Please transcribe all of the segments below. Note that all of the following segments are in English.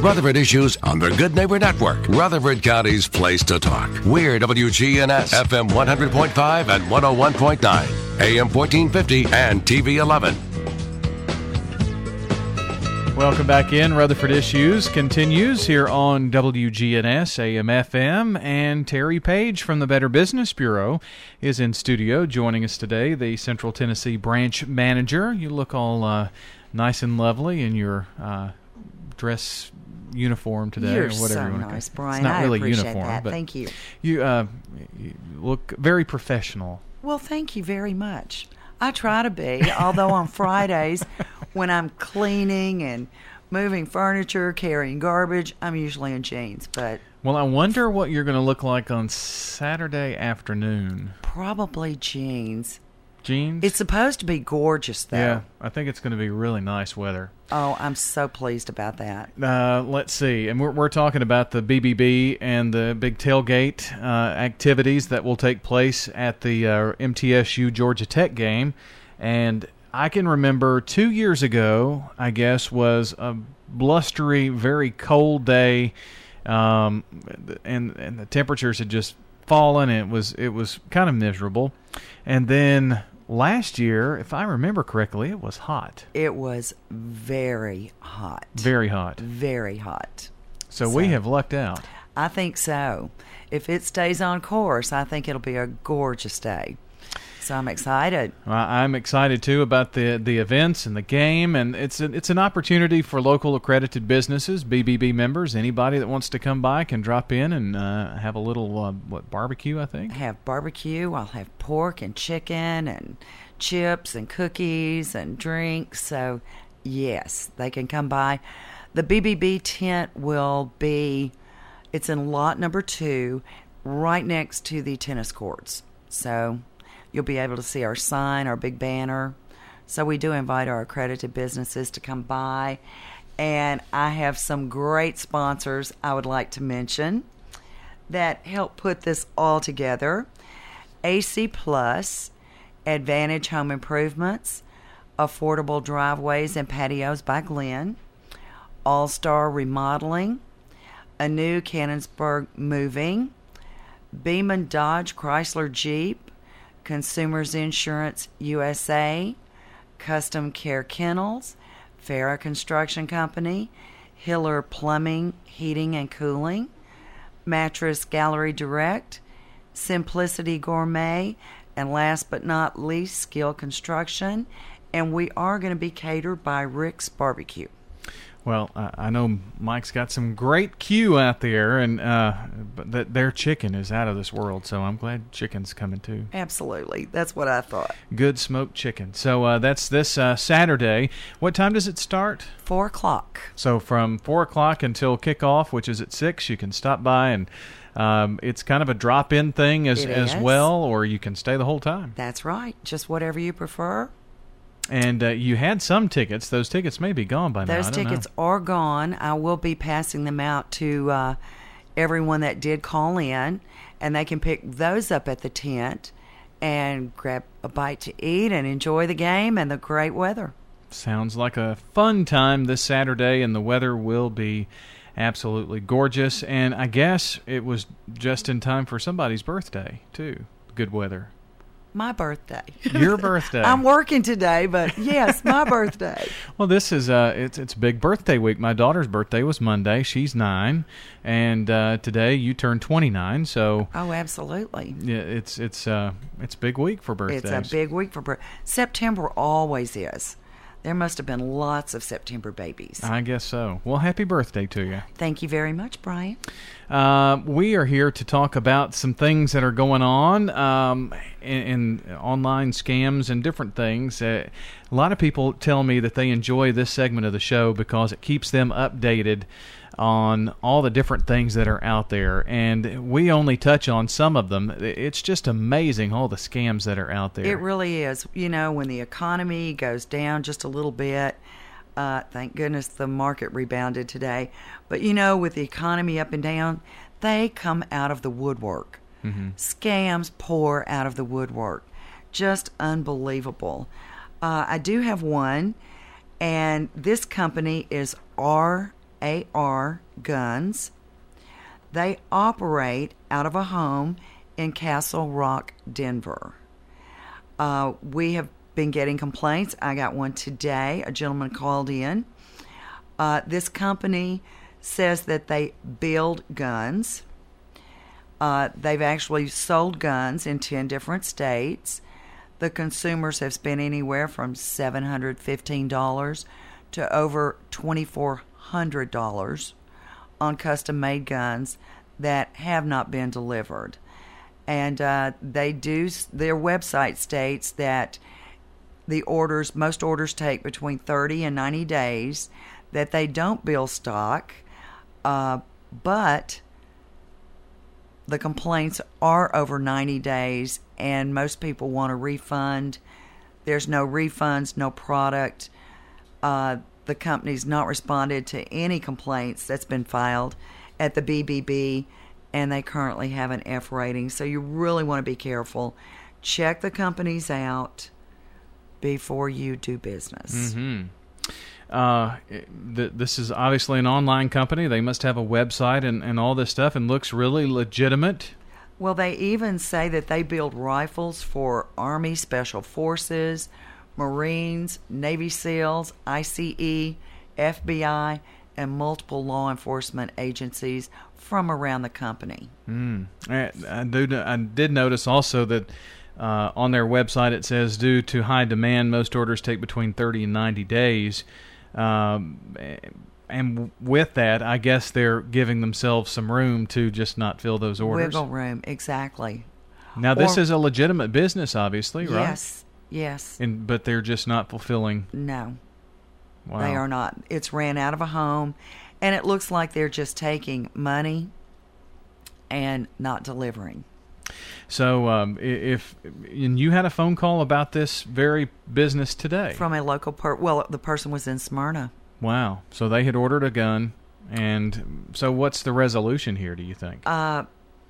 Rutherford Issues on the Good Neighbor Network, Rutherford County's place to talk. We're WGNS, FM 100.5 and 101.9, AM 1450 and TV 11. Welcome back in. Rutherford Issues continues here on WGNS AM FM, and Terry Page from the Better Business Bureau is in studio joining us today, the Central Tennessee branch manager. You look all nice and lovely in your dress uniform today. You're or whatever so you nice, Brian. It's not really I appreciate uniform, that. but thank you. You look very professional. Well, thank you very much. I try to be, although on Fridays when I'm cleaning and moving furniture, carrying garbage, I'm usually in jeans. But well, I wonder what you're going to look like on Saturday afternoon. probably jeans. Jeans? It's supposed to be gorgeous, though. Yeah, I think it's going to be really nice weather. Oh, I'm so pleased about that. Let's see. And we're talking about the BBB and the big tailgate activities that will take place at the MTSU Georgia Tech game. And I can remember 2 years ago, I guess, was a blustery, very cold day, and the temperatures had just fallen, and it was kind of miserable. And then last year, if I remember correctly, it was hot. It was very hot. Very hot. Very hot. So we have lucked out. I think so. If it stays on course, I think it'll be a gorgeous day. So I'm excited. I'm excited too about the events and the game, and it's an opportunity for local accredited businesses, BBB members, anybody that wants to come by can drop in and have a little barbecue. I think Have barbecue. I'll have pork and chicken and chips and cookies and drinks. So yes, they can come by. The BBB tent will be. It's in lot number 2, right next to the tennis courts. So you'll be able to see our sign, our big banner. So we do invite our accredited businesses to come by. And I have some great sponsors I would like to mention that help put this all together. AC Plus, Advantage Home Improvements, Affordable Driveways and Patios by Glenn, All-Star Remodeling, A New Cannonsburg Moving, Beeman Dodge Chrysler Jeep, Consumers Insurance USA, Custom Care Kennels, Farrah Construction Company, Hiller Plumbing, Heating and Cooling, Mattress Gallery Direct, Simplicity Gourmet, and last but not least, Skill Construction. And we are going to be catered by Rick's Barbecue. Well, I know Mike's got some great Q out there, and their chicken is out of this world, so I'm glad chicken's coming too. Absolutely. That's what I thought. Good smoked chicken. So that's this Saturday. What time does it start? 4 o'clock. So from 4 o'clock until kickoff, which is at 6, you can stop by, and it's kind of a drop-in thing as well, or you can stay the whole time. That's right. Just whatever you prefer. And you had some tickets. Those tickets may be gone by now. Those tickets are gone. I will be passing them out to everyone that did call in, and they can pick those up at the tent and grab a bite to eat and enjoy the game and the great weather. Sounds like a fun time this Saturday, and the weather will be absolutely gorgeous. And I guess it was just in time for somebody's birthday, too. Good weather. My birthday. Your birthday. I'm working today, but yes, my birthday. Well, this is it's big birthday week. My daughter's birthday was Monday. She's 9, and today you turned 29. So oh, absolutely. Yeah, it's big week for birthdays. It's a big week for birthdays. September always is. There must have been lots of September babies. I guess so. Well, happy birthday to you. Thank you very much, Brian. We are here to talk about some things that are going on in online scams and different things. A lot of people tell me that they enjoy this segment of the show because it keeps them updated on all the different things that are out there, and we only touch on some of them. It's just amazing all the scams that are out there. It really is. You know, when the economy goes down just a little bit, thank goodness the market rebounded today, but you know, with the economy up and down, they come out of the woodwork. Mm-hmm. Scams pour out of the woodwork. Just unbelievable. I do have one, and this company is RSA. AR Guns. They operate out of a home in Castle Rock, Denver. We have been getting complaints. I got one today. A gentleman called in. This company says that they build guns. They've actually sold guns in 10 different states. The consumers have spent anywhere from $715 to over $2,400 on custom-made guns that have not been delivered. And their website states that most orders take between 30 and 90 days, that they don't build stock, but the complaints are over 90 days, and most people want a refund. There's no refunds, no product. The company's not responded to any complaints that's been filed at the BBB, and they currently have an F rating. So you really want to be careful. Check the companies out before you do business. Mm-hmm. This is obviously an online company. They must have a website and all this stuff, and looks really legitimate. Well, they even say that they build rifles for Army Special Forces, Marines, Navy SEALs, ICE, FBI, and multiple law enforcement agencies from around the company. I did notice also that on their website it says, due to high demand, most orders take between 30 and 90 days. And with that, I guess they're giving themselves some room to just not fill those orders. Wiggle room, exactly. Now, this is a legitimate business, obviously, right? Yes. But they're just not fulfilling. No. Wow. They are not. It's ran out of a home, and it looks like they're just taking money and not delivering. So if you had a phone call about this very business today. From a local the person was in Smyrna. Wow. So they had ordered a gun, and so what's the resolution here, do you think? That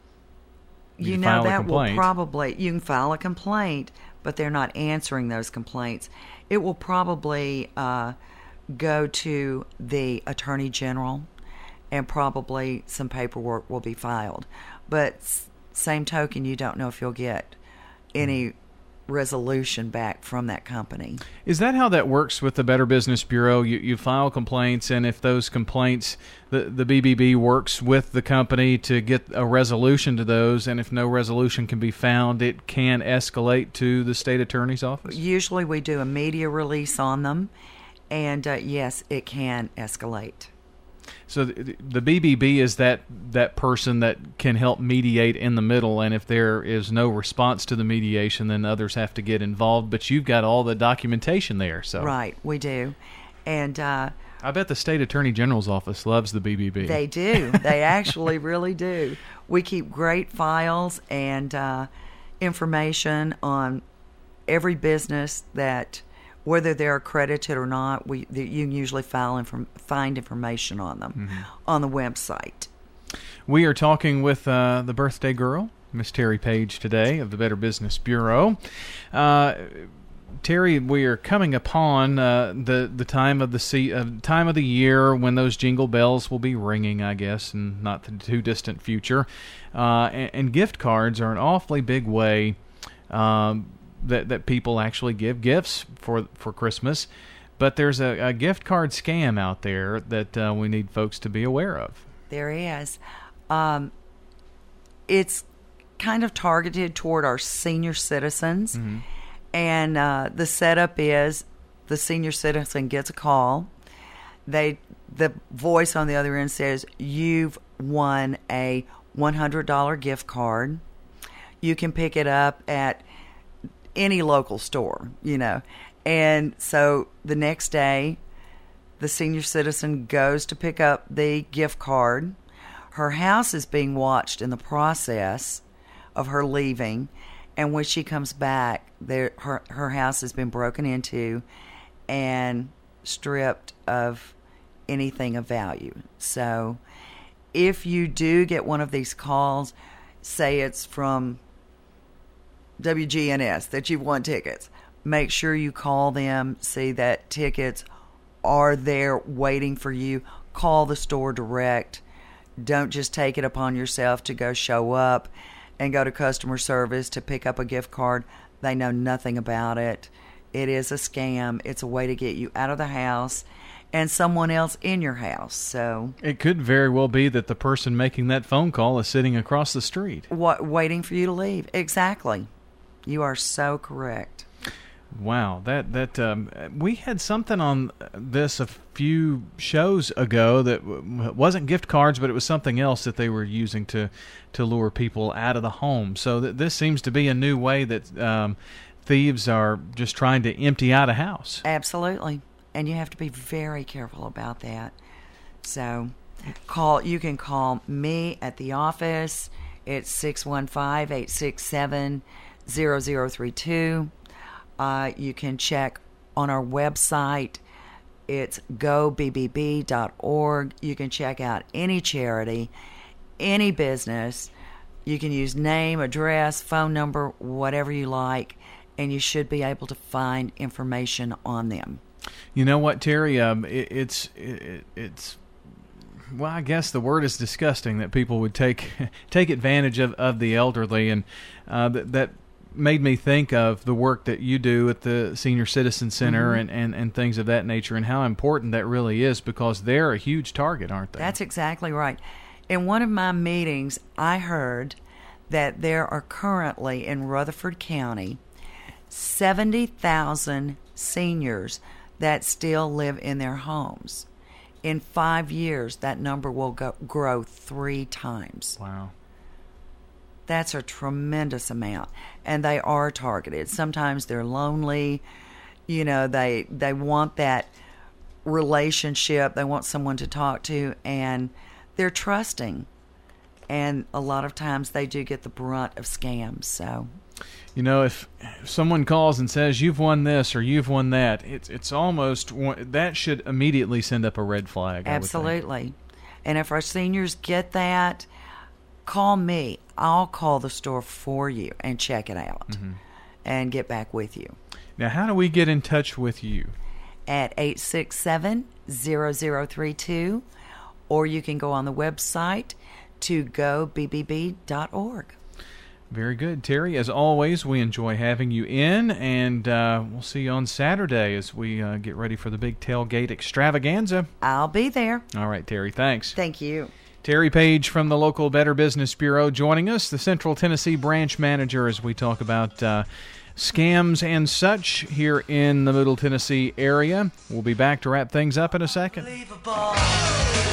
will probably, you can file a complaint, but they're not answering those complaints. It will probably go to the Attorney General, and probably some paperwork will be filed. But same token, you don't know if you'll get any resolution back from that company. Is that how that works with the Better Business Bureau? You file complaints, and if those complaints, the BBB works with the company to get a resolution to those, and if no resolution can be found, it can escalate to the state attorney's office? Usually we do a media release on them, and yes, it can escalate. So the BBB is that person that can help mediate in the middle, and if there is no response to the mediation, then others have to get involved. But you've got all the documentation there, so right, we do, and I bet the state attorney general's office loves the BBB. They do. They actually really do. We keep great files and information on every business that, whether they're accredited or not, you can usually find information on them on the website. We are talking with the birthday girl, Miss Terry Page, today of the Better Business Bureau. Terry, we are coming upon the time of the year when those jingle bells will be ringing, I guess, in not the too distant future. And gift cards are an awfully big way that people actually give gifts for Christmas. But there's a gift card scam out there that we need folks to be aware of. There is. It's kind of targeted toward our senior citizens. Mm-hmm. And the setup is the senior citizen gets a call. The voice on the other end says, "You've won a $100 gift card. You can pick it up at any local store, And so the next day, the senior citizen goes to pick up the gift card. Her house is being watched in the process of her leaving. And when she comes back, her house has been broken into and stripped of anything of value. So if you do get one of these calls, say it's from WGNS that you've won tickets, make sure you call them, see that tickets are there waiting for you. call the store direct. Don't just take it upon yourself to go show up and go to customer service to pick up a gift card. They know nothing about it. It is a scam. It's a way to get you out of the house and someone else in your house. So it could very well be that the person making that phone call is sitting across the street. Waiting for you to leave. Exactly. You are so correct. Wow, we had something on this a few shows ago that wasn't gift cards, but it was something else that they were using to lure people out of the home. So this seems to be a new way that thieves are just trying to empty out a house. Absolutely, and you have to be very careful about that. So you can call me at the office. It's 615-867-0032. You can check on our website. It's gobbb.org. You can check out any charity, any business. You can use name, address, phone number, whatever you like, and you should be able to find information on them. You know what, Terry? It's well, I guess the word is disgusting that people would take advantage of the elderly, and that made me think of the work that you do at the Senior Citizen Center and things of that nature, and how important that really is, because they're a huge target, aren't they? That's exactly right. In one of my meetings, I heard that there are currently in Rutherford County 70,000 seniors that still live in their homes. In 5 years, that number will grow 3 times. Wow. That's a tremendous amount. And they are targeted. Sometimes they're lonely. You know, they want that relationship. They want someone to talk to, and they're trusting. And a lot of times they do get the brunt of scams. So, you know, if someone calls and says you've won this or you've won that, it's almost that should immediately send up a red flag. Absolutely. And if our seniors get that, call me. I'll call the store for you and check it out and get back with you. Now, how do we get in touch with you? At 867-0032, or you can go on the website to gobbb.org. Very good, Terry. As always, we enjoy having you in, and we'll see you on Saturday as we get ready for the big tailgate extravaganza. I'll be there. All right, Terry, thanks. Thank you. Terry Page from the local Better Business Bureau joining us, the Central Tennessee branch manager, as we talk about scams and such here in the Middle Tennessee area. We'll be back to wrap things up in a second.